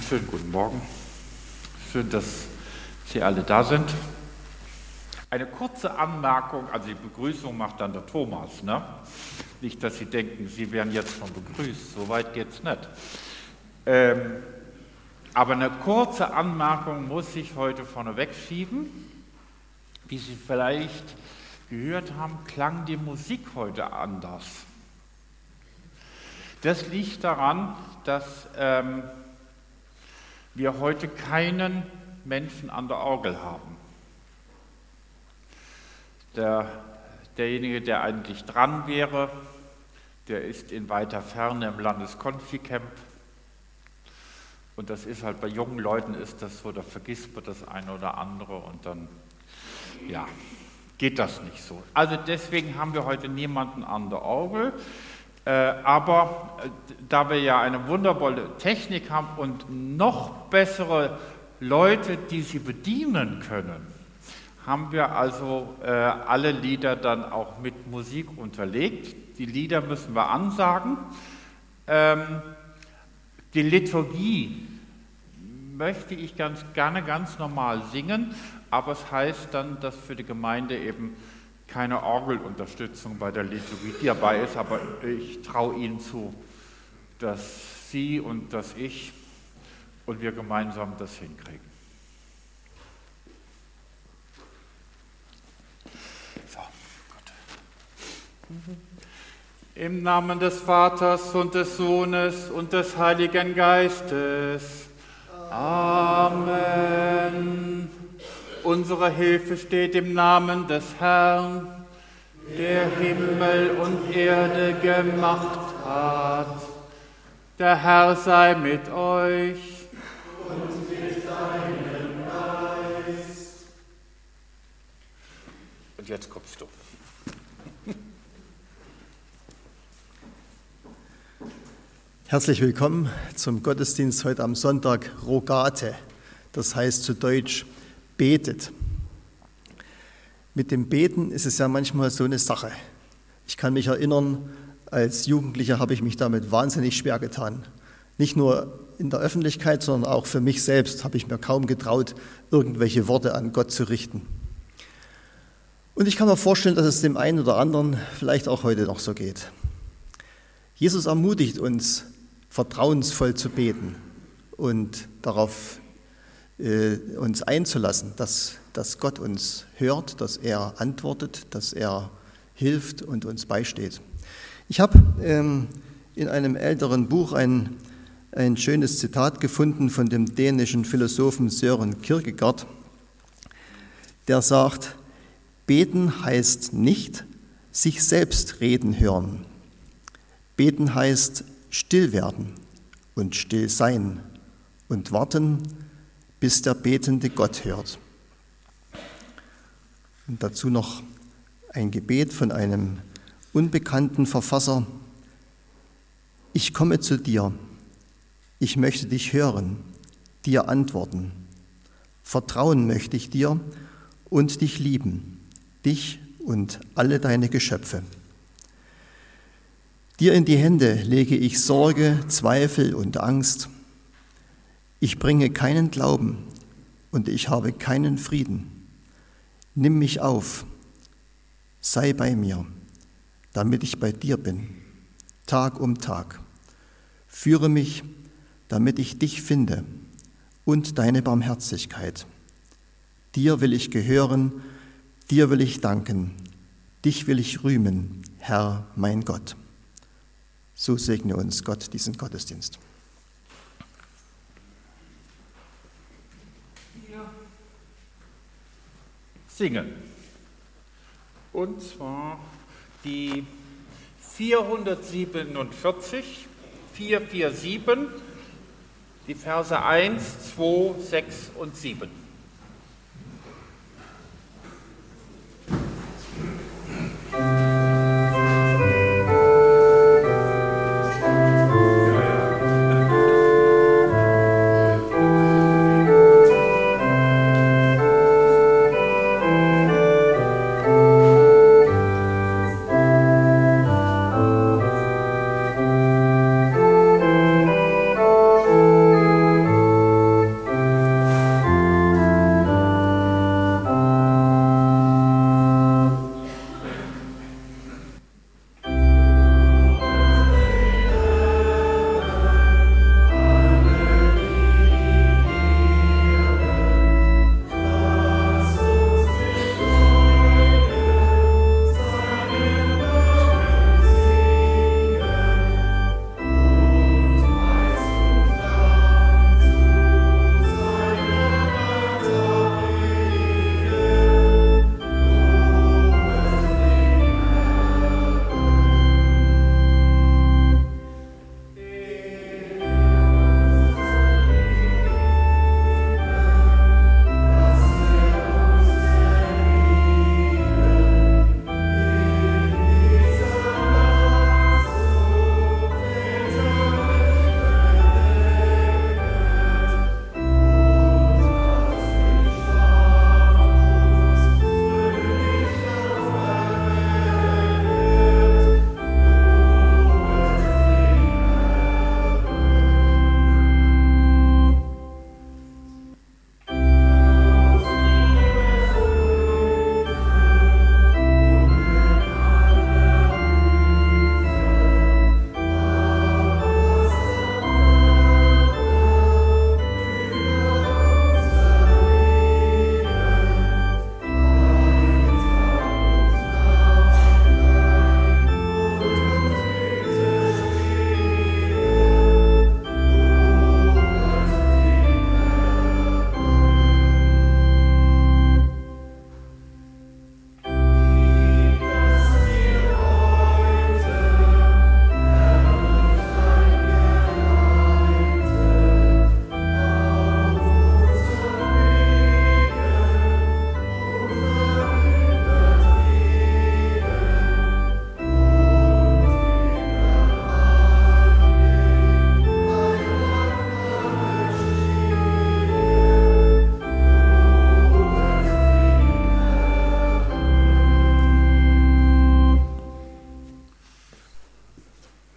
Schönen guten Morgen. Schön, dass Sie alle da sind. Eine kurze Anmerkung, also die Begrüßung macht dann der Thomas, ne? Nicht, dass Sie denken, Sie werden jetzt schon begrüßt, so weit geht es nicht. Aber eine kurze Anmerkung muss ich heute vorneweg schieben. Wie Sie vielleicht gehört haben, klang die Musik heute anders. Das liegt daran, dass wir heute keinen Menschen an der Orgel haben. Derjenige, der eigentlich dran wäre, der ist in weiter Ferne im Landeskonfi-Camp. Und das ist halt bei jungen Leuten ist das so, da vergisst man das eine oder andere und dann, ja, geht das nicht so. Also deswegen haben wir heute niemanden an der Orgel. Aber da wir ja eine wundervolle Technik haben und noch bessere Leute, die sie bedienen können, haben wir also alle Lieder dann auch mit Musik unterlegt. Die Lieder müssen wir ansagen. Die Liturgie möchte ich ganz gerne ganz normal singen, aber es heißt dann, dass für die Gemeinde eben keine Orgelunterstützung bei der Liturgie dabei ist, aber ich traue Ihnen zu, dass Sie und dass ich und wir gemeinsam das hinkriegen. So, gut. Im Namen des Vaters und des Sohnes und des Heiligen Geistes. Amen. Unsere Hilfe steht im Namen des Herrn, der Himmel und Erde gemacht hat. Der Herr sei mit euch. Und mit deinem Geist. Und jetzt kommst du. Herzlich willkommen zum Gottesdienst heute am Sonntag Rogate, das heißt zu Deutsch betet. Mit dem Beten ist es ja manchmal so eine Sache. Ich kann mich erinnern, als Jugendlicher habe ich mich damit wahnsinnig schwer getan. Nicht nur in der Öffentlichkeit, sondern auch für mich selbst habe ich mir kaum getraut, irgendwelche Worte an Gott zu richten. Und ich kann mir vorstellen, dass es dem einen oder anderen vielleicht auch heute noch so geht. Jesus ermutigt uns, vertrauensvoll zu beten und darauf uns einzulassen, dass Gott uns hört, dass er antwortet, dass er hilft und uns beisteht. Ich habe in einem älteren Buch ein schönes Zitat gefunden von dem dänischen Philosophen Søren Kierkegaard, der sagt, beten heißt nicht sich selbst reden hören. Beten heißt still werden und still sein und warten, bis der betende Gott hört. Und dazu noch ein Gebet von einem unbekannten Verfasser. Ich komme zu dir, ich möchte dich hören, dir antworten. Vertrauen möchte ich dir und dich lieben, dich und alle deine Geschöpfe. Dir in die Hände lege ich Sorge, Zweifel und Angst. Ich bringe keinen Glauben und ich habe keinen Frieden. Nimm mich auf, sei bei mir, damit ich bei dir bin, Tag um Tag. Führe mich, damit ich dich finde und deine Barmherzigkeit. Dir will ich gehören, dir will ich danken, dich will ich rühmen, Herr mein Gott. So segne uns Gott diesen Gottesdienst. Singen. Und zwar die 447, 447, die Verse 1, 2, 6 und 7.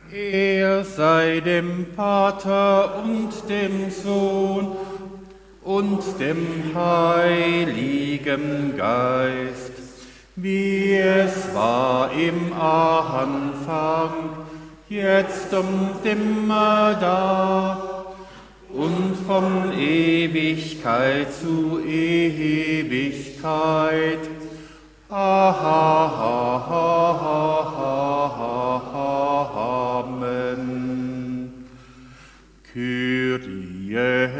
Er sei dem Vater und dem Sohn und dem Heiligen Geist, wie es war im Anfang, jetzt und immer da und von Ewigkeit zu Ewigkeit. Amen. Kyrie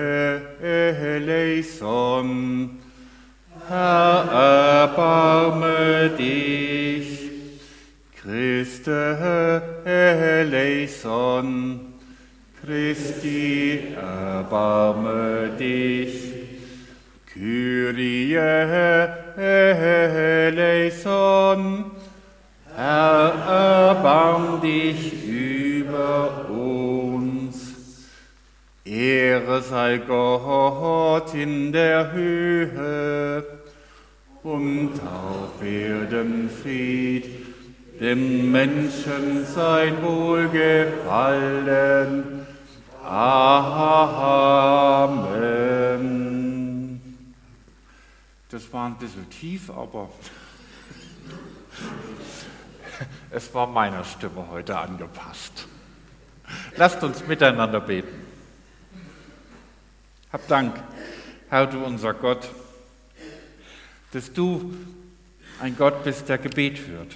eleison. Herr, erbarme dich. Christe eleison. Christi, erbarme dich. Kyrie eleison. Herr, erbarm dich über uns. Ehre sei Gott in der Höhe und auf Erden Fried, dem Menschen sein Wohlgefallen. Amen. Das war ein bisschen tief, aber es war meiner Stimme heute angepasst. Lasst uns miteinander beten. Hab Dank, Herr, du unser Gott, dass du ein Gott bist, der Gebet hört.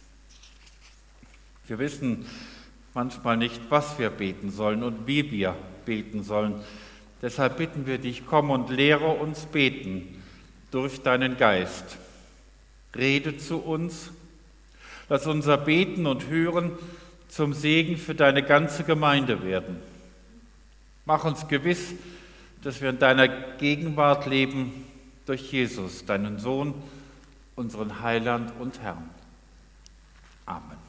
Wir wissen manchmal nicht, was wir beten sollen und wie wir beten sollen. Deshalb bitten wir dich, komm und lehre uns beten durch deinen Geist. Rede zu uns, lass unser Beten und Hören zum Segen für deine ganze Gemeinde werden. Mach uns gewiss, dass wir in deiner Gegenwart leben durch Jesus, deinen Sohn, unseren Heiland und Herrn. Amen.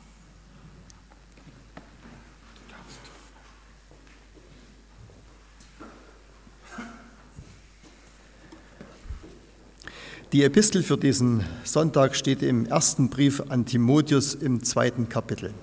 Die Epistel für diesen Sonntag steht im ersten Brief an Timotheus im 2. Kapitel.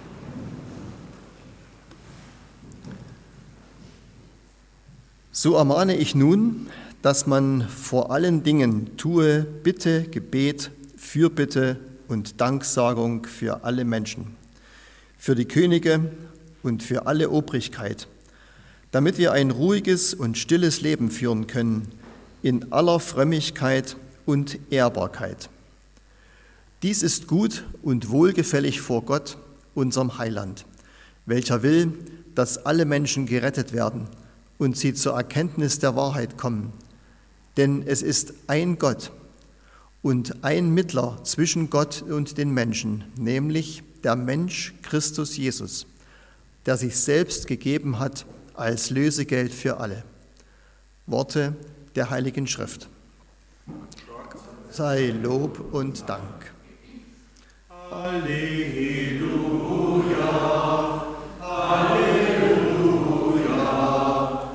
So ermahne ich nun, dass man vor allen Dingen tue Bitte, Gebet, Fürbitte und Danksagung für alle Menschen, für die Könige und für alle Obrigkeit, damit wir ein ruhiges und stilles Leben führen können, in aller Frömmigkeit und Ehrbarkeit. Dies ist gut und wohlgefällig vor Gott, unserem Heiland, welcher will, dass alle Menschen gerettet werden und sie zur Erkenntnis der Wahrheit kommen. Denn es ist ein Gott und ein Mittler zwischen Gott und den Menschen, nämlich der Mensch Christus Jesus, der sich selbst gegeben hat als Lösegeld für alle. Worte der Heiligen Schrift. Sei Lob und Dank. Halleluja, Halleluja,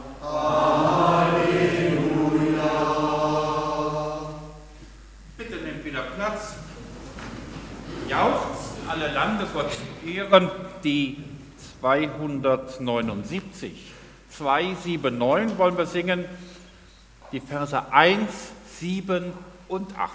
Halleluja. Bitte nehmt wieder Platz. Jauchzt alle Lande Gott zu Ehren, die 279. 279 wollen wir singen, die Verse 1, 7 und 8.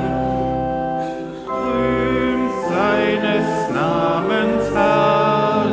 Namens Herrlichkeit.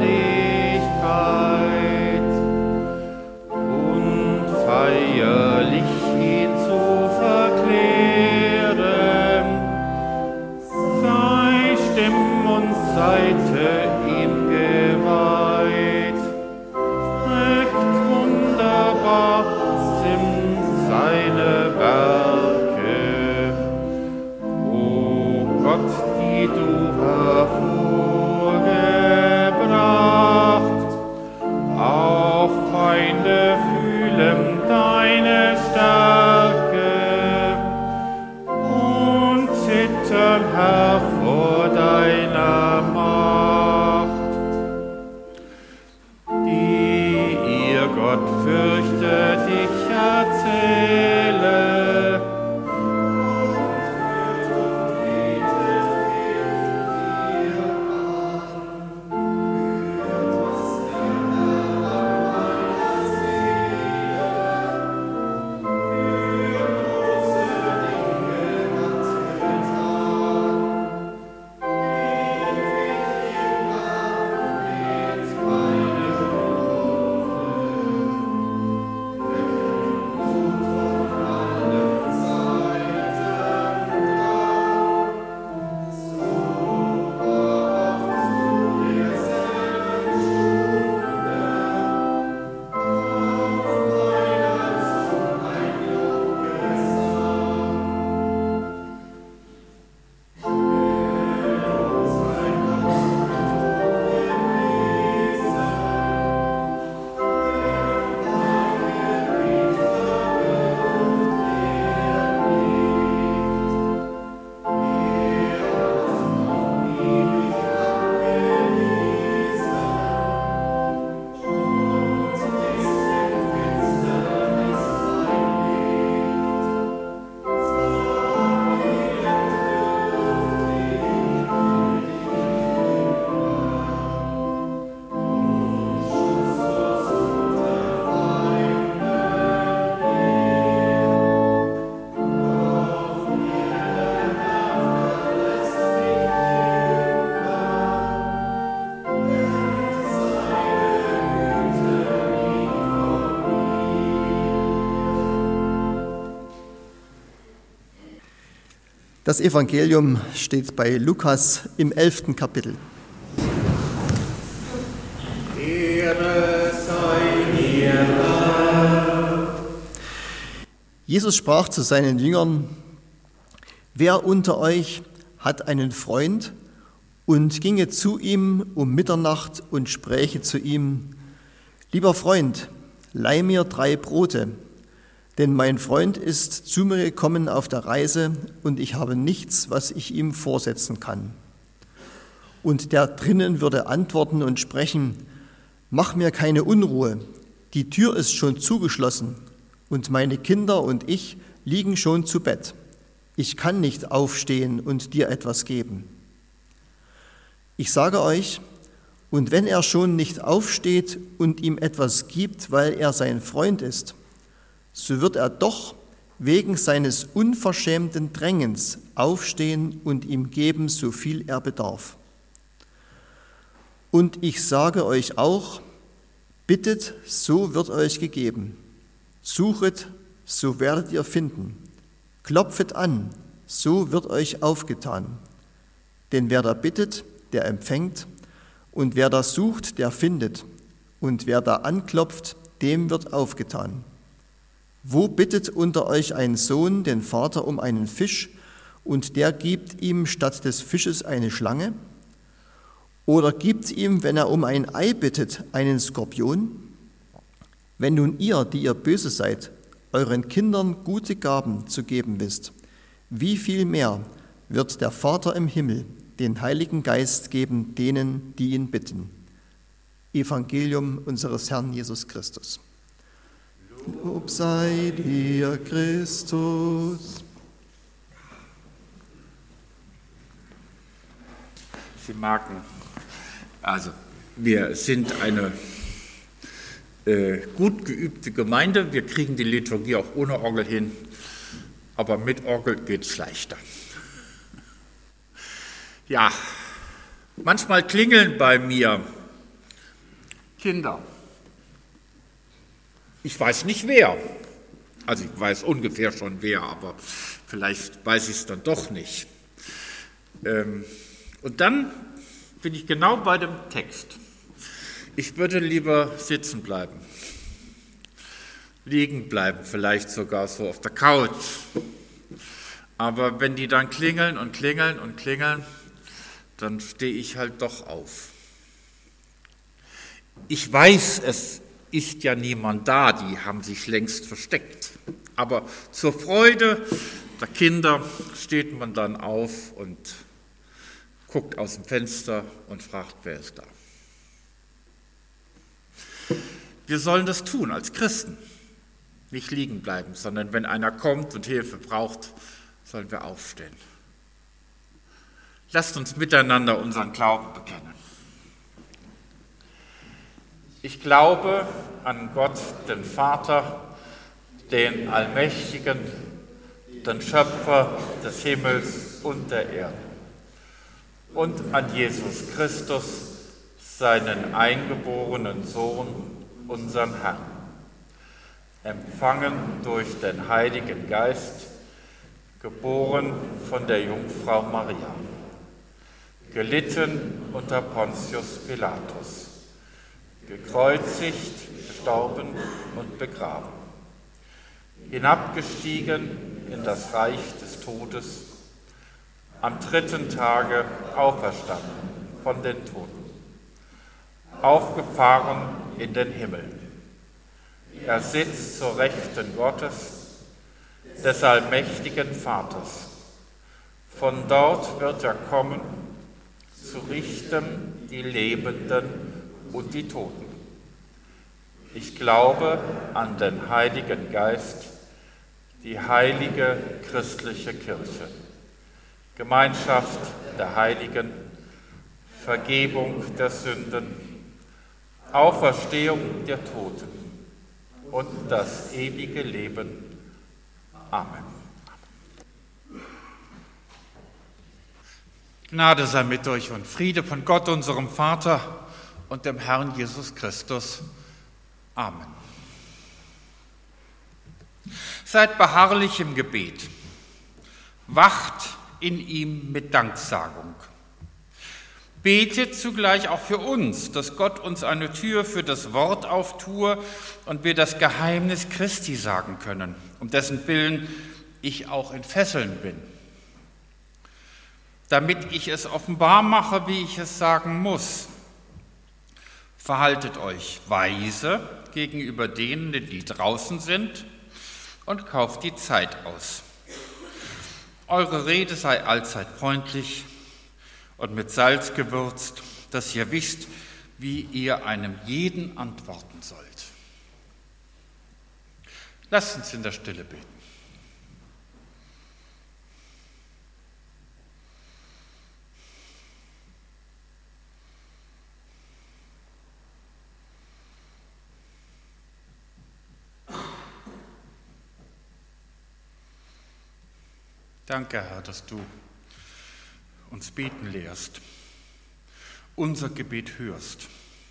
Das Evangelium steht bei Lukas im 11. Kapitel. Ehre sei dir, Herr. Jesus sprach zu seinen Jüngern: Wer unter euch hat einen Freund und ginge zu ihm um Mitternacht und spräche zu ihm: Lieber Freund, leih mir 3 Brote, denn mein Freund ist zu mir gekommen auf der Reise und ich habe nichts, was ich ihm vorsetzen kann. Und der drinnen würde antworten und sprechen: Mach mir keine Unruhe, die Tür ist schon zugeschlossen und meine Kinder und ich liegen schon zu Bett. Ich kann nicht aufstehen und dir etwas geben. Ich sage euch, und wenn er schon nicht aufsteht und ihm etwas gibt, weil er sein Freund ist, so wird er doch wegen seines unverschämten Drängens aufstehen und ihm geben, so viel er bedarf. Und ich sage euch auch, bittet, so wird euch gegeben. Suchet, so werdet ihr finden. Klopfet an, so wird euch aufgetan. Denn wer da bittet, der empfängt, und wer da sucht, der findet, und wer da anklopft, dem wird aufgetan. Wo bittet unter euch ein Sohn den Vater um einen Fisch, und der gibt ihm statt des Fisches eine Schlange? Oder gibt ihm, wenn er um ein Ei bittet, einen Skorpion? Wenn nun ihr, die ihr böse seid, euren Kindern gute Gaben zu geben wisst, wie viel mehr wird der Vater im Himmel den Heiligen Geist geben denen, die ihn bitten. Evangelium unseres Herrn Jesus Christus. Lob sei dir, Christus. Sie merken, also wir sind eine gut geübte Gemeinde. Wir kriegen die Liturgie auch ohne Orgel hin, aber mit Orgel geht es leichter. Ja, manchmal klingeln bei mir Kinder. Ich weiß nicht wer. Also ich weiß ungefähr schon wer, aber vielleicht weiß ich es dann doch nicht. Und dann bin ich genau bei dem Text. Ich würde lieber sitzen bleiben, liegen bleiben, vielleicht sogar so auf der Couch. Aber wenn die dann klingeln und klingeln und klingeln, dann stehe ich halt doch auf. Ich weiß, es ist ja niemand da, die haben sich längst versteckt. Aber zur Freude der Kinder steht man dann auf und guckt aus dem Fenster und fragt, wer ist da. Wir sollen das tun als Christen, nicht liegen bleiben, sondern wenn einer kommt und Hilfe braucht, sollen wir aufstehen. Lasst uns miteinander unseren Glauben bekennen. Ich glaube an Gott, den Vater, den Allmächtigen, den Schöpfer des Himmels und der Erde, und an Jesus Christus, seinen eingeborenen Sohn, unseren Herrn, empfangen durch den Heiligen Geist, geboren von der Jungfrau Maria, gelitten unter Pontius Pilatus, gekreuzigt, gestorben und begraben, hinabgestiegen in das Reich des Todes, am 3. Tage auferstanden von den Toten, aufgefahren in den Himmel. Er sitzt zur Rechten Gottes, des allmächtigen Vaters. Von dort wird er kommen, zu richten die Lebenden und die Toten. Ich glaube an den Heiligen Geist, die heilige christliche Kirche, Gemeinschaft der Heiligen, Vergebung der Sünden, Auferstehung der Toten und das ewige Leben. Amen. Gnade sei mit euch und Friede von Gott, unserem Vater und dem Herrn Jesus Christus. Amen. Seid beharrlich im Gebet. Wacht in ihm mit Danksagung. Betet zugleich auch für uns, dass Gott uns eine Tür für das Wort auftue und wir das Geheimnis Christi sagen können, um dessen Willen ich auch in Fesseln bin. Damit ich es offenbar mache, wie ich es sagen muss. Verhaltet euch weise gegenüber denen, die draußen sind, und kauft die Zeit aus. Eure Rede sei allzeit freundlich und mit Salz gewürzt, dass ihr wisst, wie ihr einem jeden antworten sollt. Lasst uns in der Stille beten. Danke, Herr, dass du uns beten lehrst, unser Gebet hörst.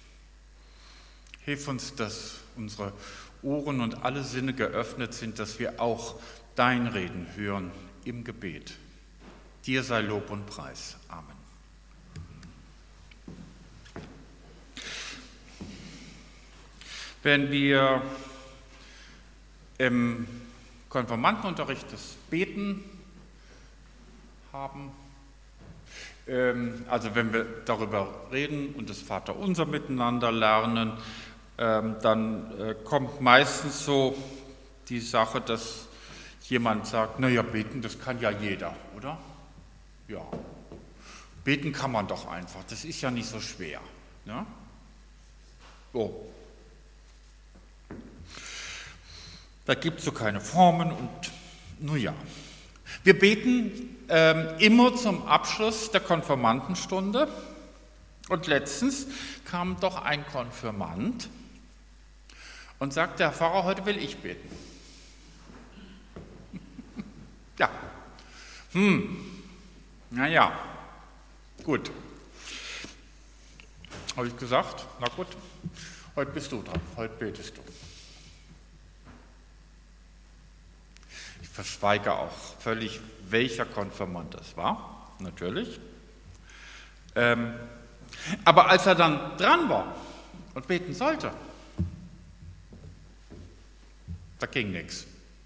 Hilf uns, dass unsere Ohren und alle Sinne geöffnet sind, dass wir auch dein Reden hören im Gebet. Dir sei Lob und Preis. Amen. Wenn wir im Konfirmandenunterricht das Beten haben, also wenn wir darüber reden und das Vaterunser miteinander lernen, dann kommt meistens so die Sache, dass jemand sagt, naja, beten, das kann ja jeder, oder? Ja, beten kann man doch einfach, das ist ja nicht so schwer. Ne? So. Da gibt es so keine Formen und nun ja. Wir beten immer zum Abschluss der Konfirmandenstunde und letztens kam doch ein Konfirmand und sagte, Herr Pfarrer, heute will ich beten. Ja, naja, gut. Habe ich gesagt, na gut, heute bist du dran, heute betest du. Ich verschweige auch völlig, welcher Konfirmand das war, natürlich. Aber als er dann dran war und beten sollte, da ging nichts.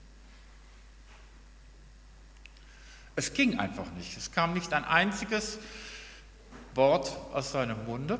Es ging einfach nicht. Es kam nicht ein einziges Wort aus seinem Munde,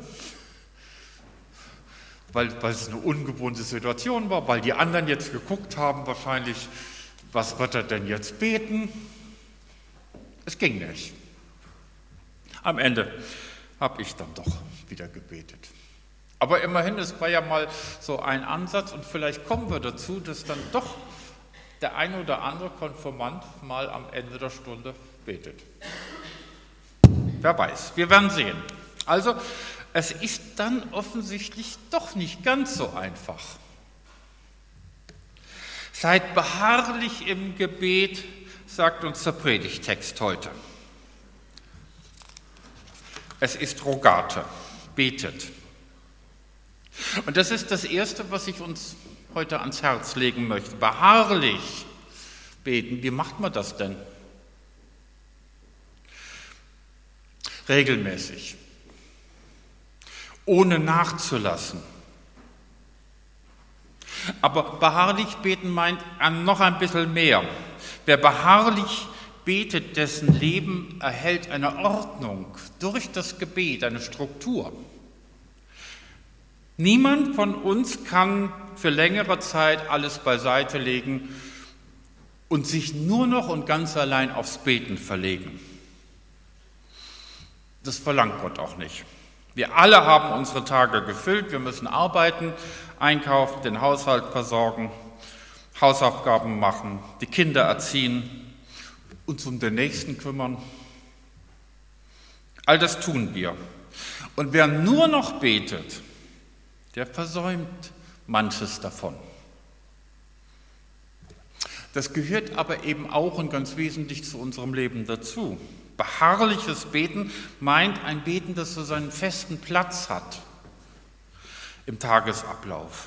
weil es eine ungewohnte Situation war, weil die anderen jetzt geguckt haben, wahrscheinlich, was wird er denn jetzt beten? Es ging nicht. Am Ende habe ich dann doch wieder gebetet. Aber immerhin, es war ja mal so ein Ansatz und vielleicht kommen wir dazu, dass dann doch der eine oder andere Konfirmand mal am Ende der Stunde betet. Wer weiß, wir werden sehen. Also, es ist dann offensichtlich doch nicht ganz so einfach. Seid beharrlich im Gebet, sagt uns der Predigtext heute. Es ist Rogate, betet. Und das ist das Erste, was ich uns heute ans Herz legen möchte. Beharrlich beten. Wie macht man das denn? Regelmäßig. Ohne nachzulassen. Aber beharrlich beten meint noch ein bisschen mehr. Wer beharrlich betet, dessen Leben erhält eine Ordnung durch das Gebet, eine Struktur. Niemand von uns kann für längere Zeit alles beiseite legen und sich nur noch und ganz allein aufs Beten verlegen. Das verlangt Gott auch nicht. Wir alle haben unsere Tage gefüllt, wir müssen arbeiten, einkaufen, den Haushalt versorgen, Hausaufgaben machen, die Kinder erziehen, uns um den Nächsten kümmern. All das tun wir. Und wer nur noch betet, der versäumt manches davon. Das gehört aber eben auch und ganz wesentlich zu unserem Leben dazu. Beharrliches Beten meint ein Beten, das so seinen festen Platz hat im Tagesablauf.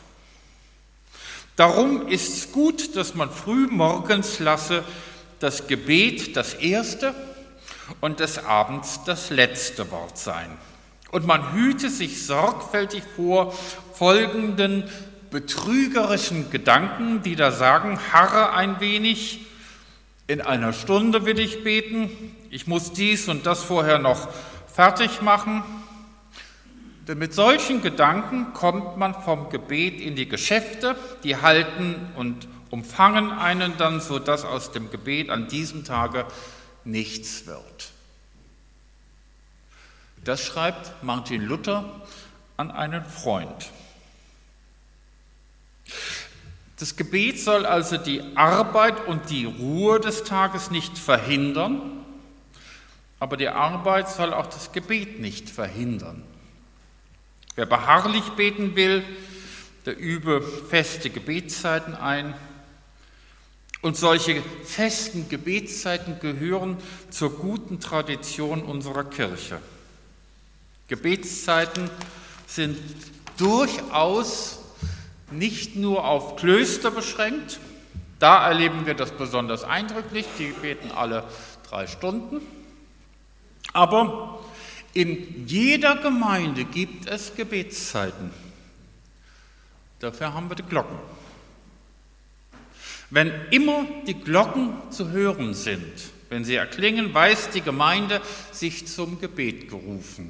Darum ist es gut, dass man früh morgens lasse das Gebet das erste und des Abends das letzte Wort sein. Und man hüte sich sorgfältig vor folgenden betrügerischen Gedanken, die da sagen: Harre ein wenig, in einer Stunde will ich beten, ich muss dies und das vorher noch fertig machen. Denn mit solchen Gedanken kommt man vom Gebet in die Geschäfte, die halten und umfangen einen dann, sodass aus dem Gebet an diesem Tage nichts wird. Das schreibt Martin Luther an einen Freund. Das Gebet soll also die Arbeit und die Ruhe des Tages nicht verhindern, aber die Arbeit soll auch das Gebet nicht verhindern. Wer beharrlich beten will, der übe feste Gebetszeiten ein. Und solche festen Gebetszeiten gehören zur guten Tradition unserer Kirche. Gebetszeiten sind durchaus nicht nur auf Klöster beschränkt. Da erleben wir das besonders eindrücklich. Die beten alle 3 Stunden. Aber in jeder Gemeinde gibt es Gebetszeiten. Dafür haben wir die Glocken. Wenn immer die Glocken zu hören sind, wenn sie erklingen, weiß die Gemeinde sich zum Gebet gerufen.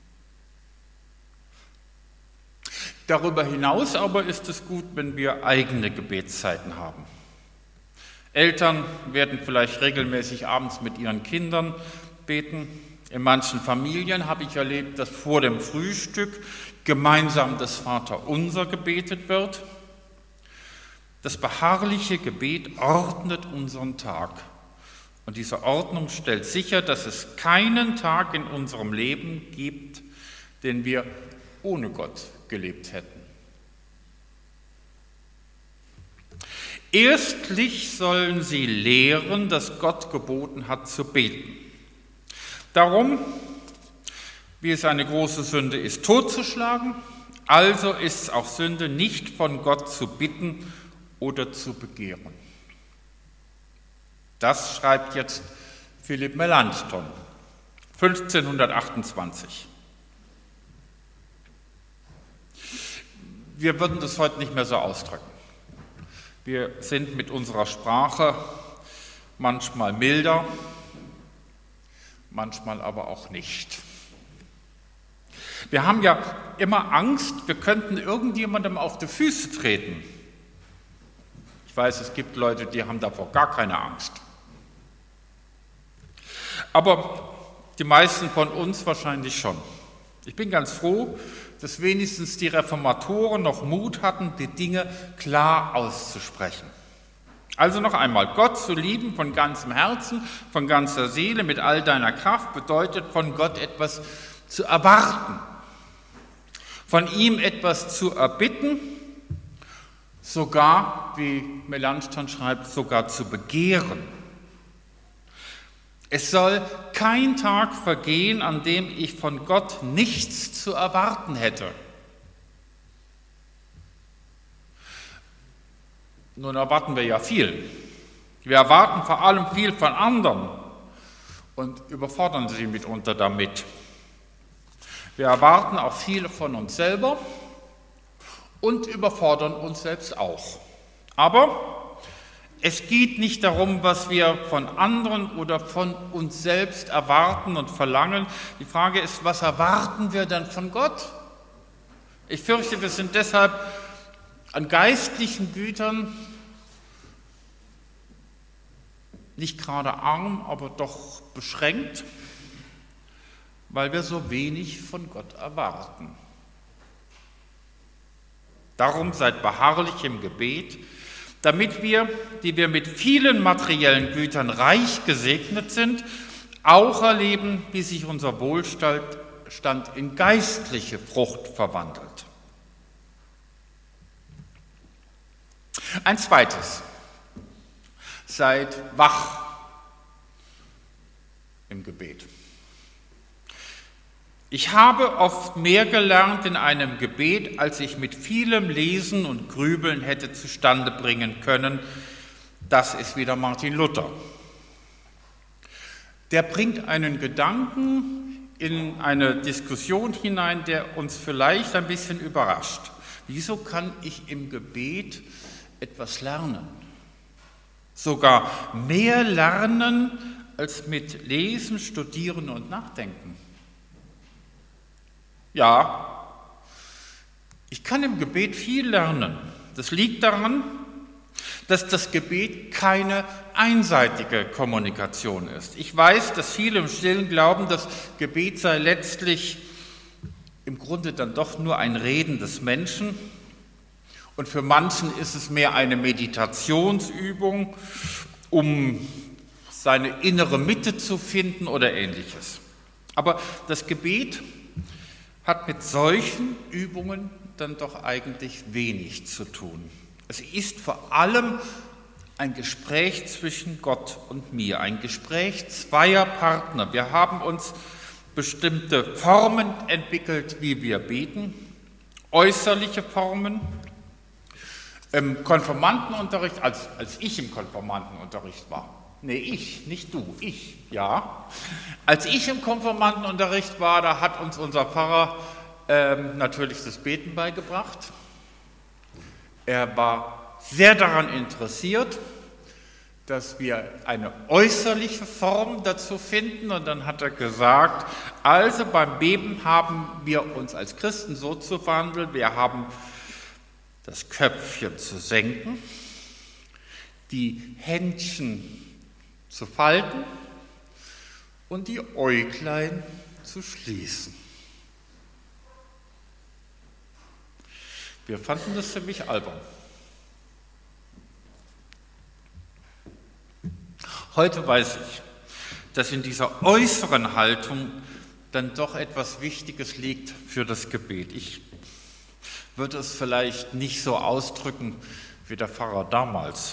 Darüber hinaus aber ist es gut, wenn wir eigene Gebetszeiten haben. Eltern werden vielleicht regelmäßig abends mit ihren Kindern beten. In manchen Familien habe ich erlebt, dass vor dem Frühstück gemeinsam das Vaterunser gebetet wird. Das beharrliche Gebet ordnet unseren Tag. Und diese Ordnung stellt sicher, dass es keinen Tag in unserem Leben gibt, den wir ohne Gott gelebt hätten. Erstlich sollen sie lehren, dass Gott geboten hat zu beten. Darum, wie es eine große Sünde ist, totzuschlagen, also ist es auch Sünde, nicht von Gott zu bitten oder zu begehren. Das schreibt jetzt Philipp Melanchthon, 1528. Wir würden das heute nicht mehr so ausdrücken. Wir sind mit unserer Sprache manchmal milder, manchmal aber auch nicht. Wir haben ja immer Angst, wir könnten irgendjemandem auf die Füße treten. Ich weiß, es gibt Leute, die haben davor gar keine Angst. Aber die meisten von uns wahrscheinlich schon. Ich bin ganz froh, dass wenigstens die Reformatoren noch Mut hatten, die Dinge klar auszusprechen. Also noch einmal, Gott zu lieben von ganzem Herzen, von ganzer Seele, mit all deiner Kraft, bedeutet von Gott etwas zu erwarten, von ihm etwas zu erbitten, sogar, wie Melanchthon schreibt, sogar zu begehren. Es soll kein Tag vergehen, an dem ich von Gott nichts zu erwarten hätte. Nun erwarten wir ja viel. Wir erwarten vor allem viel von anderen und überfordern sie mitunter damit. Wir erwarten auch viel von uns selber und überfordern uns selbst auch. Aber es geht nicht darum, was wir von anderen oder von uns selbst erwarten und verlangen. Die Frage ist, was erwarten wir denn von Gott? Ich fürchte, wir sind deshalb an geistlichen Gütern nicht gerade arm, aber doch beschränkt, weil wir so wenig von Gott erwarten. Darum seid beharrlich im Gebet, damit wir, die wir mit vielen materiellen Gütern reich gesegnet sind, auch erleben, wie sich unser Wohlstand in geistliche Frucht verwandelt. Ein zweites: Seid wach im Gebet. Ich habe oft mehr gelernt in einem Gebet, als ich mit vielem Lesen und Grübeln hätte zustande bringen können. Das ist wieder Martin Luther. der bringt einen Gedanken in eine Diskussion hinein, der uns vielleicht ein bisschen überrascht. Wieso kann ich im Gebet etwas lernen? Sogar mehr lernen als mit Lesen, Studieren und Nachdenken. Ja, ich kann im Gebet viel lernen. Das liegt daran, dass das Gebet keine einseitige Kommunikation ist. Ich weiß, dass viele im Stillen glauben, das Gebet sei letztlich im Grunde dann doch nur ein Reden des Menschen. Und für manchen ist es mehr eine Meditationsübung, um seine innere Mitte zu finden oder Ähnliches. Aber das Gebet hat mit solchen Übungen dann doch eigentlich wenig zu tun. Es ist vor allem ein Gespräch zwischen Gott und mir, ein Gespräch zweier Partner. Wir haben uns bestimmte Formen entwickelt, wie wir beten, äußerliche Formen. Im Konfirmandenunterricht, als ich im Konfirmandenunterricht war, nicht du, ich, ja. Als ich im Konfirmandenunterricht war, da hat uns unser Pfarrer natürlich das Beten beigebracht. Er war sehr daran interessiert, dass wir eine äußerliche Form dazu finden. Und dann hat er gesagt, also beim Beten haben wir uns als Christen so zu verhandeln, wir haben das Köpfchen zu senken, die Händchen zu falten und die Äuglein zu schließen. Wir fanden das ziemlich albern. Heute weiß ich, dass in dieser äußeren Haltung dann doch etwas Wichtiges liegt für das Gebet. Ich würde es vielleicht nicht so ausdrücken wie der Pfarrer damals.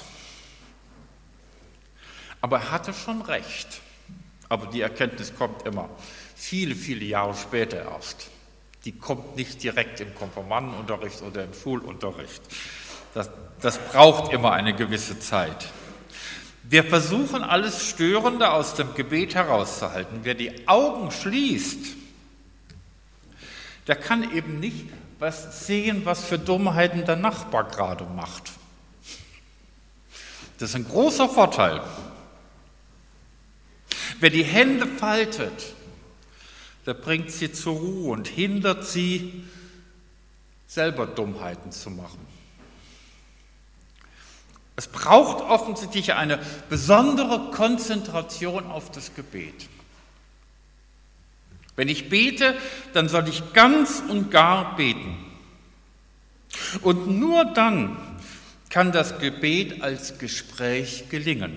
Aber er hatte schon recht. Aber die Erkenntnis kommt immer viele, viele Jahre später erst. Die kommt nicht direkt im Konfirmandenunterricht oder im Schulunterricht. Das braucht immer eine gewisse Zeit. Wir versuchen, alles Störende aus dem Gebet herauszuhalten. Wer die Augen schließt, der kann eben nicht was sehen, was für Dummheiten der Nachbar gerade macht. Das ist ein großer Vorteil. Wer die Hände faltet, der bringt sie zur Ruhe und hindert sie, selber Dummheiten zu machen. Es braucht offensichtlich eine besondere Konzentration auf das Gebet. Wenn ich bete, dann soll ich ganz und gar beten. Und nur dann kann das Gebet als Gespräch gelingen,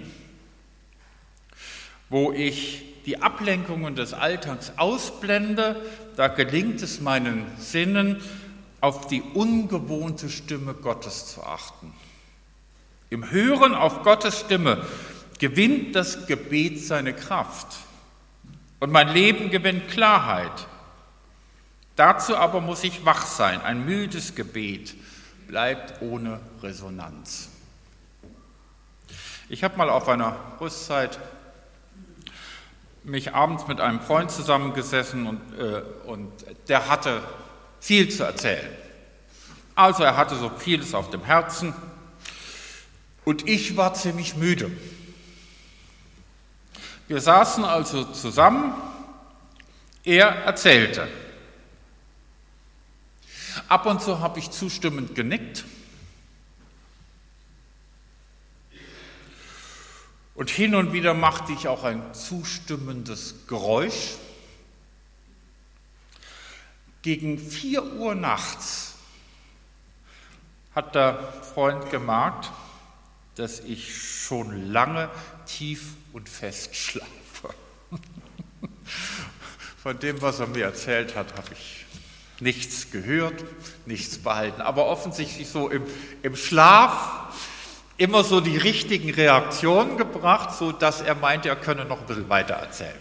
wo ich die Ablenkungen des Alltags ausblende, da gelingt es meinen Sinnen, auf die ungewohnte Stimme Gottes zu achten. Im Hören auf Gottes Stimme gewinnt das Gebet seine Kraft und mein Leben gewinnt Klarheit. Dazu aber muss ich wach sein. Ein müdes Gebet bleibt ohne Resonanz. Ich habe mal auf einer Rüstzeit mich abends mit einem Freund zusammengesessen und der hatte viel zu erzählen. Also er hatte so vieles auf dem Herzen und ich war ziemlich müde. Wir saßen also zusammen, er erzählte. Ab und zu habe ich zustimmend genickt. Und hin und wieder machte ich auch ein zustimmendes Geräusch. Gegen 4 Uhr nachts hat der Freund gemerkt, dass ich schon lange tief und fest schlafe. Von dem, was er mir erzählt hat, habe ich nichts gehört, nichts behalten. Aber offensichtlich so im Schlaf immer so die richtigen Reaktionen gebracht, sodass er meinte, er könne noch ein bisschen weiter erzählen.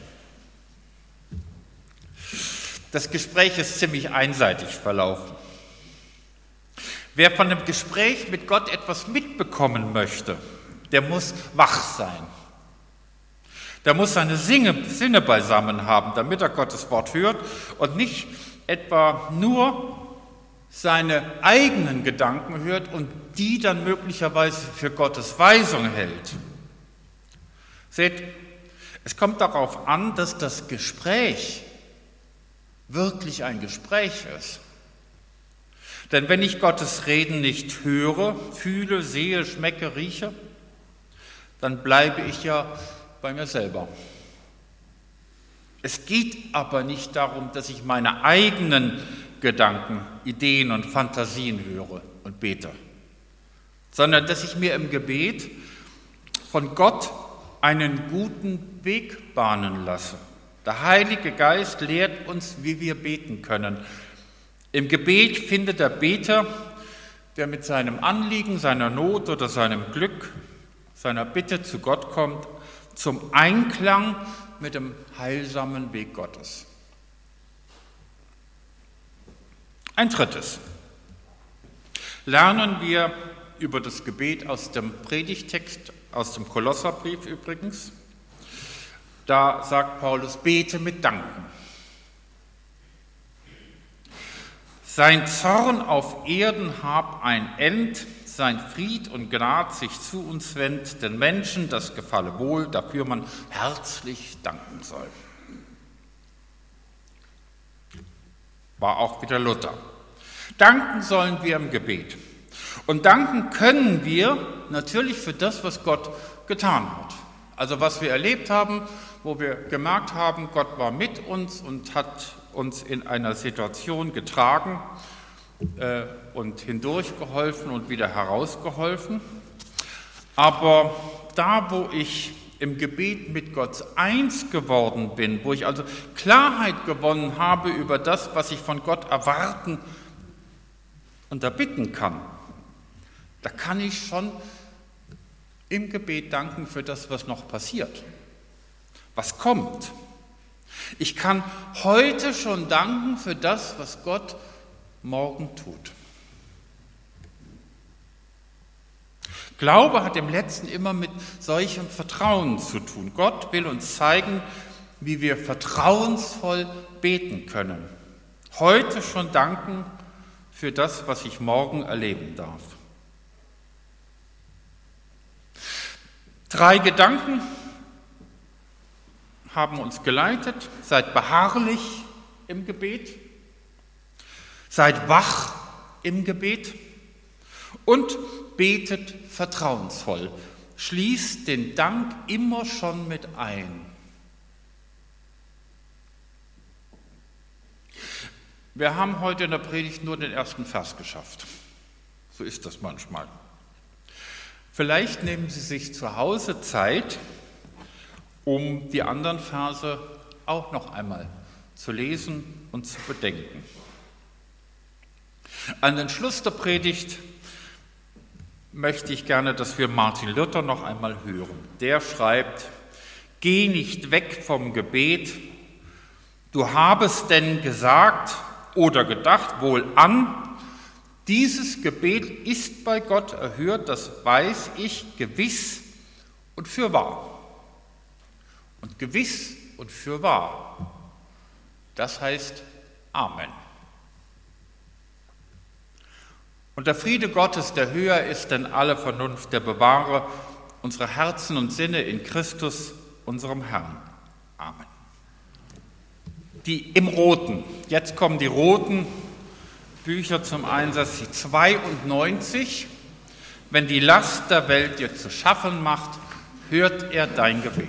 Das Gespräch ist ziemlich einseitig verlaufen. Wer von dem Gespräch mit Gott etwas mitbekommen möchte, der muss wach sein. Der muss seine Sinne beisammen haben, damit er Gottes Wort hört und nicht etwa nur seine eigenen Gedanken hört und die dann möglicherweise für Gottes Weisung hält. Seht, es kommt darauf an, dass das Gespräch wirklich ein Gespräch ist. Denn wenn ich Gottes Reden nicht höre, fühle, sehe, schmecke, rieche, dann bleibe ich ja bei mir selber. Es geht aber nicht darum, dass ich meine eigenen Gedanken, Ideen und Fantasien höre und bete, sondern dass ich mir im Gebet von Gott einen guten Weg bahnen lasse. Der Heilige Geist lehrt uns, wie wir beten können. Im Gebet findet der Beter, der mit seinem Anliegen, seiner Not oder seinem Glück, seiner Bitte zu Gott kommt, zum Einklang mit dem heilsamen Weg Gottes. Ein drittes. Lernen wir über das Gebet aus dem Predigtext, aus dem Kolosserbrief übrigens. Da sagt Paulus, bete mit Danken. Sein Zorn auf Erden hab ein End, sein Fried und Gnad sich zu uns wendet, den Menschen das gefalle wohl, dafür man herzlich danken soll. War auch wieder Luther. Danken sollen wir im Gebet. Und danken können wir natürlich für das, was Gott getan hat. Also was wir erlebt haben, wo wir gemerkt haben, Gott war mit uns und hat uns in einer Situation getragen und hindurchgeholfen und wieder herausgeholfen. Aber da, wo ich im Gebet mit Gott eins geworden bin, wo ich also Klarheit gewonnen habe über das, was ich von Gott erwarten und erbitten kann, da kann ich schon im Gebet danken für das, was noch passiert, was kommt. Ich kann heute schon danken für das, was Gott morgen tut. Glaube hat im Letzten immer mit solchem Vertrauen zu tun. Gott will uns zeigen, wie wir vertrauensvoll beten können. Heute schon danken für das, was ich morgen erleben darf. 3 Gedanken haben uns geleitet. Seid beharrlich im Gebet, seid wach im Gebet und betet vertrauensvoll. Schließt den Dank immer schon mit ein. Wir haben heute in der Predigt nur den ersten Vers geschafft. So ist das manchmal. Vielleicht nehmen Sie sich zu Hause Zeit, um die anderen Verse auch noch einmal zu lesen und zu bedenken. An den Schluss der Predigt möchte ich gerne, dass wir Martin Luther noch einmal hören. Der schreibt, geh nicht weg vom Gebet, du habest denn gesagt oder gedacht wohl an, dieses Gebet ist bei Gott erhört, das weiß ich gewiss und fürwahr. Und gewiss und fürwahr, das heißt Amen. Und der Friede Gottes, der höher ist denn alle Vernunft, der bewahre unsere Herzen und Sinne in Christus, unserem Herrn. Amen. Die im Roten, jetzt kommen die roten Bücher zum Einsatz, die 92. Wenn die Last der Welt dir zu schaffen macht, hört er dein Gebet.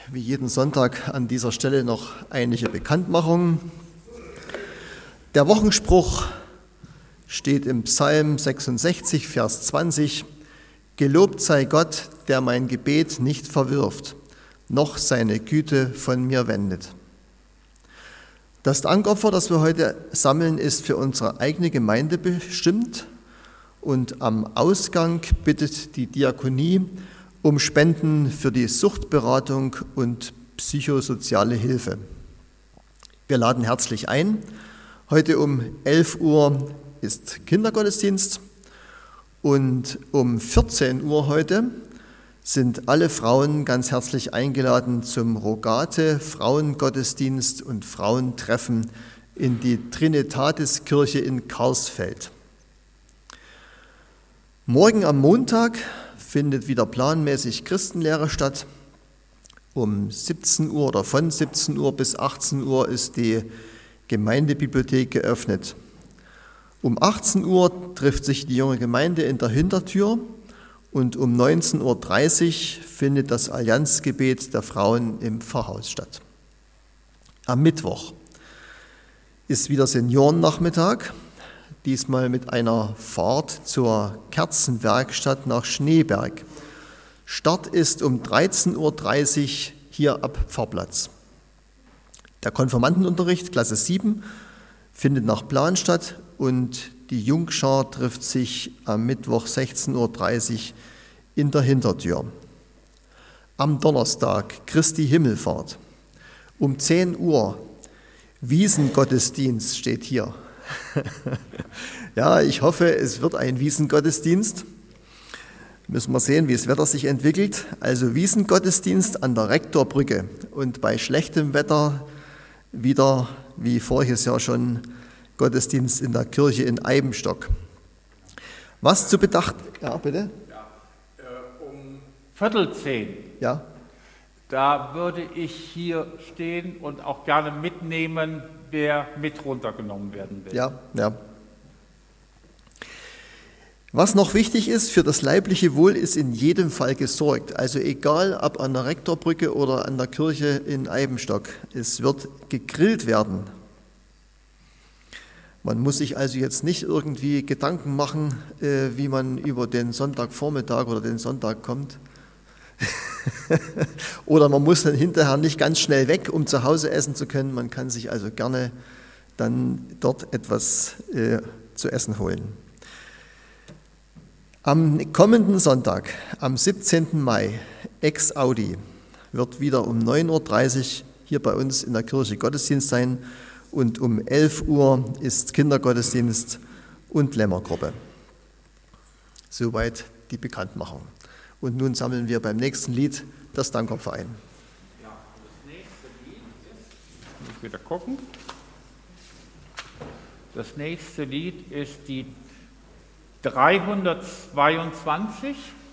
Wie jeden Sonntag an dieser Stelle noch einige Bekanntmachungen. Der Wochenspruch steht im Psalm 66, Vers 20. Gelobt sei Gott, der mein Gebet nicht verwirft, noch seine Güte von mir wendet. Das Dankopfer, das wir heute sammeln, ist für unsere eigene Gemeinde bestimmt. Und am Ausgang bittet die Diakonie um Spenden für die Suchtberatung und psychosoziale Hilfe. Wir laden herzlich ein. Heute um 11 Uhr ist Kindergottesdienst und um 14 Uhr heute sind alle Frauen ganz herzlich eingeladen zum Rogate Frauengottesdienst und Frauentreffen in die Trinitatiskirche in Karsfeld. Morgen am Montag findet wieder planmäßig Christenlehre statt. Um 17 Uhr oder von 17 Uhr bis 18 Uhr ist die Gemeindebibliothek geöffnet. Um 18 Uhr trifft sich die junge Gemeinde in der Hintertür und um 19.30 Uhr findet das Allianzgebet der Frauen im Pfarrhaus statt. Am Mittwoch ist wieder Seniorennachmittag. Diesmal mit einer Fahrt zur Kerzenwerkstatt nach Schneeberg. Start ist um 13.30 Uhr hier ab Pfarrplatz. Der Konfirmandenunterricht, Klasse 7, findet nach Plan statt und die Jungschar trifft sich am Mittwoch 16.30 Uhr in der Hintertür. Am Donnerstag Christi Himmelfahrt. Um 10 Uhr Wiesengottesdienst steht hier. Ja, ich hoffe, es wird ein Wiesengottesdienst. Müssen wir sehen, wie das Wetter sich entwickelt. Also Wiesengottesdienst an der Rektorbrücke und bei schlechtem Wetter wieder, wie voriges Jahr schon, Gottesdienst in der Kirche in Eibenstock. Was zu bedachten? Ja, bitte? Ja, um 9:45. Ja. Da würde ich hier stehen und auch gerne mitnehmen, wer mit runtergenommen werden will. Ja. Was noch wichtig ist, für das leibliche Wohl ist in jedem Fall gesorgt. Also egal, ob an der Rektorbrücke oder an der Kirche in Eibenstock, es wird gegrillt werden. Man muss sich also jetzt nicht irgendwie Gedanken machen, wie man über den Sonntagvormittag oder den Sonntag kommt. Oder man muss dann hinterher nicht ganz schnell weg, um zu Hause essen zu können. Man kann sich also gerne dann dort etwas zu essen holen. Am kommenden Sonntag, am 17. Mai, ex Audi, wird wieder um 9.30 Uhr hier bei uns in der Kirche Gottesdienst sein und um 11 Uhr ist Kindergottesdienst und Lämmergruppe. Soweit die Bekanntmachung. Und nun sammeln wir beim nächsten Lied das Dankopfer ein. Ja, das nächste Lied ist, muss ich wieder gucken. Das nächste Lied ist die 322.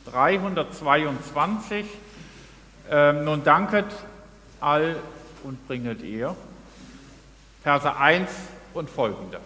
Nun danket all und bringet ihr. Verse 1 und folgende.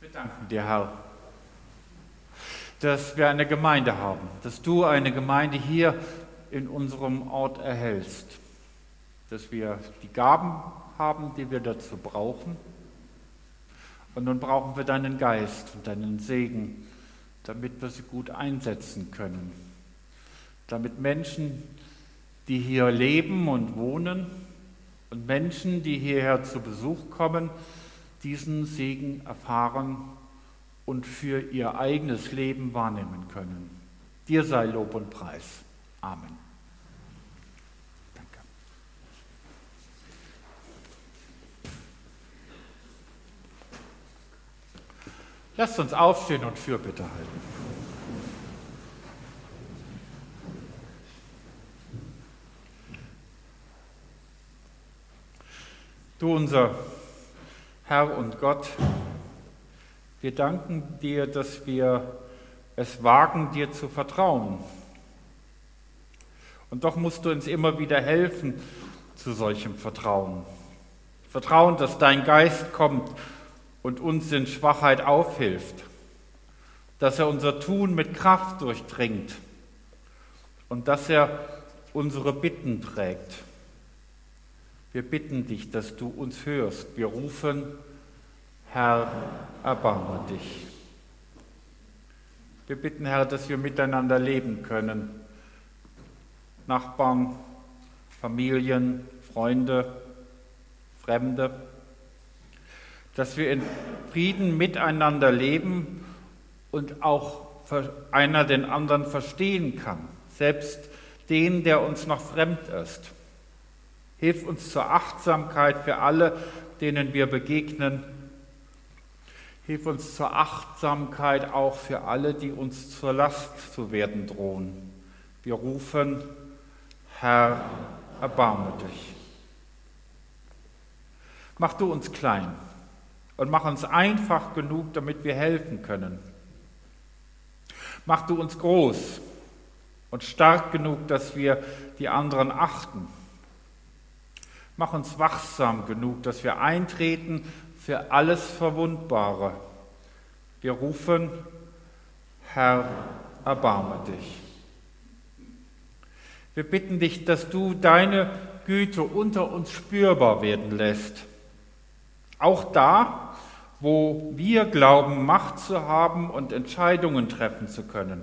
Wir danken dir, Herr, dass wir eine Gemeinde haben, dass du eine Gemeinde hier in unserem Ort erhältst, dass wir die Gaben haben, die wir dazu brauchen. Und nun brauchen wir deinen Geist und deinen Segen, damit wir sie gut einsetzen können, damit Menschen, die hier leben und wohnen und Menschen, die hierher zu Besuch kommen, diesen Segen erfahren und für ihr eigenes Leben wahrnehmen können. Dir sei Lob und Preis. Amen. Danke. Lasst uns aufstehen und Fürbitte halten. Du, unser Herr und Gott, wir danken dir, dass wir es wagen, dir zu vertrauen. Und doch musst du uns immer wieder helfen zu solchem Vertrauen. Vertrauen, dass dein Geist kommt und uns in Schwachheit aufhilft, dass er unser Tun mit Kraft durchdringt und dass er unsere Bitten trägt. Wir bitten dich, dass du uns hörst. Wir rufen, Herr, erbarme dich. Wir bitten, Herr, dass wir miteinander leben können. Nachbarn, Familien, Freunde, Fremde. Dass wir in Frieden miteinander leben und auch einer den anderen verstehen kann. Selbst den, der uns noch fremd ist. Hilf uns zur Achtsamkeit für alle, denen wir begegnen. Hilf uns zur Achtsamkeit auch für alle, die uns zur Last zu werden drohen. Wir rufen, Herr, erbarme dich. Mach du uns klein und mach uns einfach genug, damit wir helfen können. Mach du uns groß und stark genug, dass wir die anderen achten. Mach uns wachsam genug, dass wir eintreten für alles Verwundbare. Wir rufen, Herr, erbarme dich. Wir bitten dich, dass du deine Güte unter uns spürbar werden lässt. Auch da, wo wir glauben, Macht zu haben und Entscheidungen treffen zu können.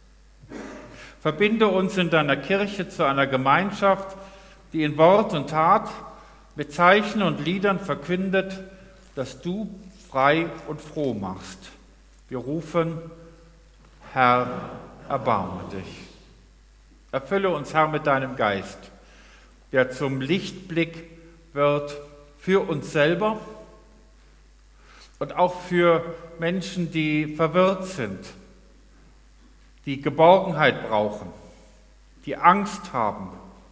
Verbinde uns in deiner Kirche zu einer Gemeinschaft, die in Wort und Tat mit Zeichen und Liedern verkündet, dass du frei und froh machst. Wir rufen, Herr, erbarme dich. Erfülle uns, Herr, mit deinem Geist, der zum Lichtblick wird für uns selber und auch für Menschen, die verwirrt sind, die Geborgenheit brauchen, die Angst haben,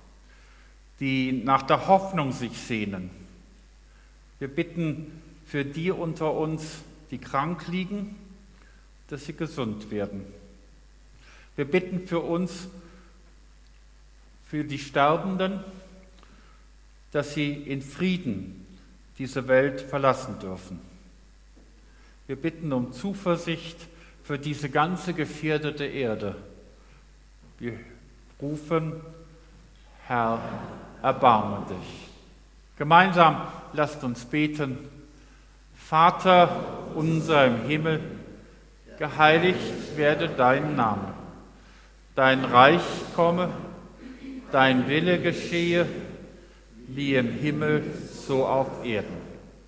die nach der Hoffnung sich sehnen. Wir bitten für die unter uns, die krank liegen, dass sie gesund werden. Wir bitten für uns, für die Sterbenden, dass sie in Frieden diese Welt verlassen dürfen. Wir bitten um Zuversicht für diese ganze gefährdete Erde. Wir rufen, Herr, erbarme dich. Gemeinsam lasst uns beten. Vater unser im Himmel, geheiligt werde dein Name. Dein Reich komme, dein Wille geschehe, wie im Himmel, so auf Erden.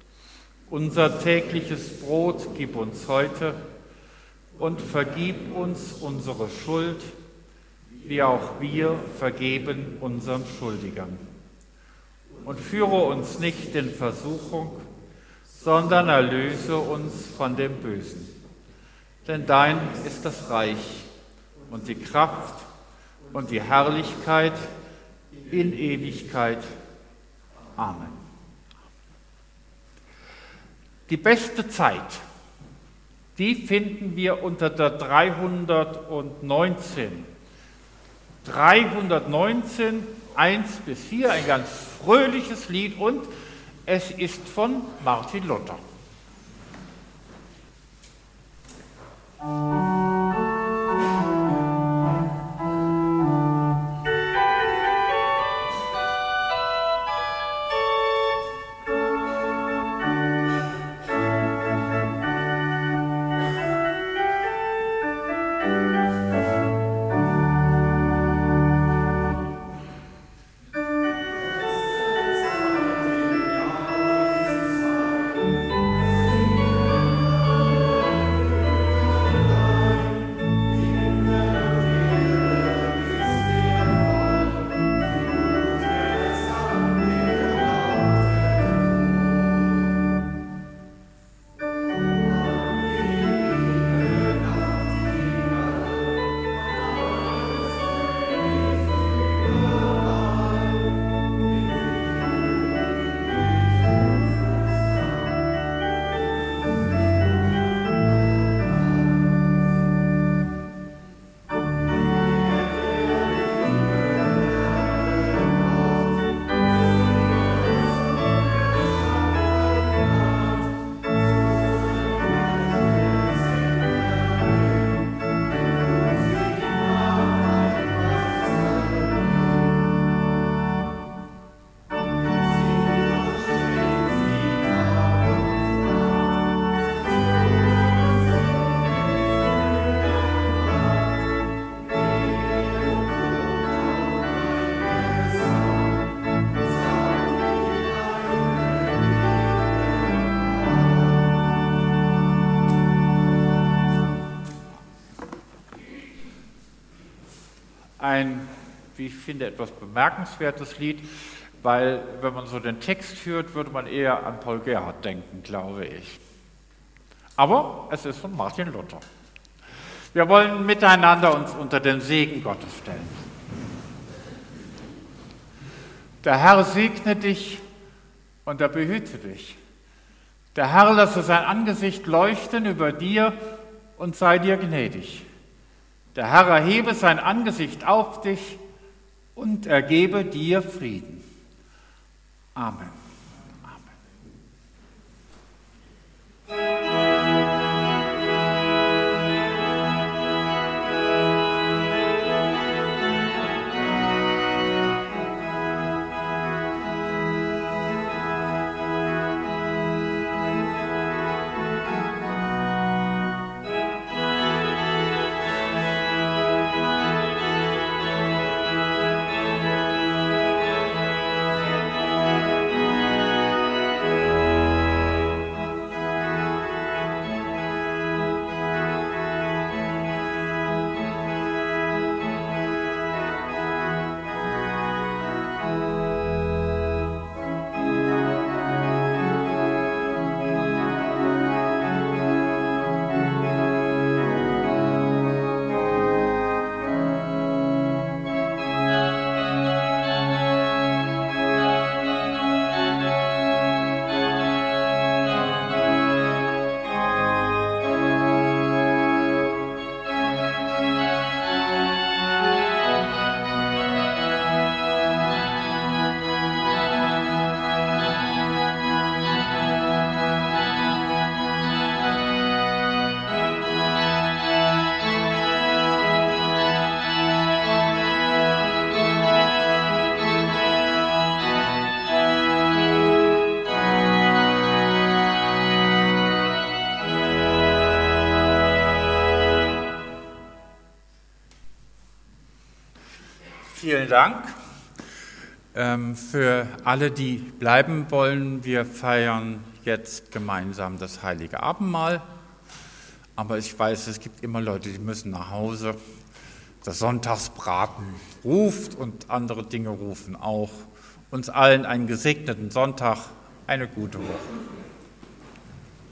Unser tägliches Brot gib uns heute und vergib uns unsere Schuld, wie auch wir vergeben unseren Schuldigern. Und führe uns nicht in Versuchung, sondern erlöse uns von dem Bösen. Denn dein ist das Reich und die Kraft und die Herrlichkeit in Ewigkeit. Amen. Die beste Zeit, die finden wir unter der 319. 319, 1 bis 4, ein ganz fröhliches Lied und es ist von Martin Luther. wie ich finde, etwas bemerkenswertes Lied, weil wenn man so den Text hört, würde man eher an Paul Gerhardt denken, glaube ich. Aber es ist von Martin Luther. Wir wollen miteinander uns unter den Segen Gottes stellen. Der Herr segne dich und er behüte dich. Der Herr lasse sein Angesicht leuchten über dir und sei dir gnädig. Der Herr erhebe sein Angesicht auf dich und er gebe dir Frieden. Amen. Vielen Dank. Für alle, die bleiben wollen, wir feiern jetzt gemeinsam das Heilige Abendmahl. Aber ich weiß, es gibt immer Leute, die müssen nach Hause. Das Sonntagsbraten ruft und andere Dinge rufen auch. Uns allen einen gesegneten Sonntag, eine gute Woche.